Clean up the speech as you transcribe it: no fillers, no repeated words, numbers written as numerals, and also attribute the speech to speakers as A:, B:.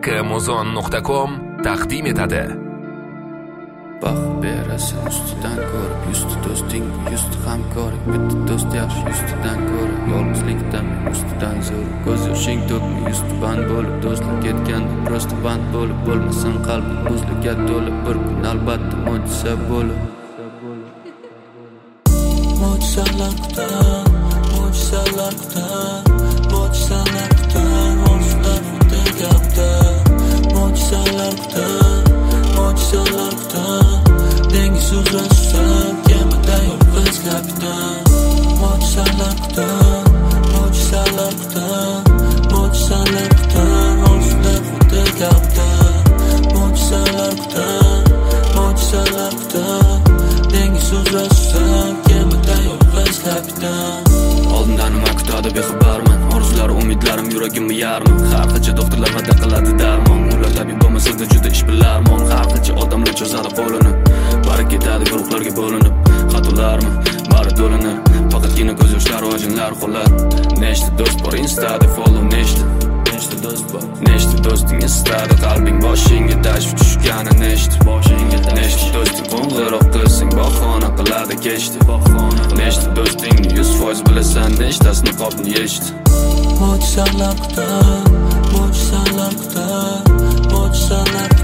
A: kmozon.com taqdim etadi.
B: Baxt berasin ustidan ko'rib, yuzta do'sting, yuzta hamkoring, bitta do'st yaxshi yuztadan ko'ra, yolg'izlikdan ustidan zo'r, ko'z yoshing to'kma yuzta band bo'lib, do'stlar ketganda prosta band bo'lib, bo'lmasin qalbi buzliga to'lib, bir kun albatta mo'jiza bo'lib. Mo'jizalarda, mo'jizalarda, mo'jizalarda, mo'jizalarda gapda, mo'jizalarda, mo'jizalarda, dengiz uzrasa, kemada yolg'iz kapitan. Mo'jizalarda, mo'jizalarda, mo'jizalarda, mo'jizalarda gapda, mo'jizalarda, mo'jizalarda, dengiz uzrasa, kemada yolg'iz kapitan. Oldindan nima kutadi bexabarman, orzular umidlarim yuragimni yarmi. Har qancha doktorlar va'da qiladi darmon, ular tabib bo'lmasa-da juda ish bilarmon. Har qancha odamlar cho'zadi qo'lini, bari ketadi guruhlarga bo'linib. Xatolarmi bari to'linib, faqatgina ko'z yoshlari va jinlar qo'llar. Nechta do'st bor Instada follow, nechta do'st bor, nechta do'sting istadi qalbing boshingga tashvish tushgani, nechta do'sting qo'ng'iroq qilsang bahona qiladi kechdi. Nechta do'stingni 100% bilasan, nechtasini qopni yechdi. Mo'jizalarda, mo'jizalarda, mo'jizalarda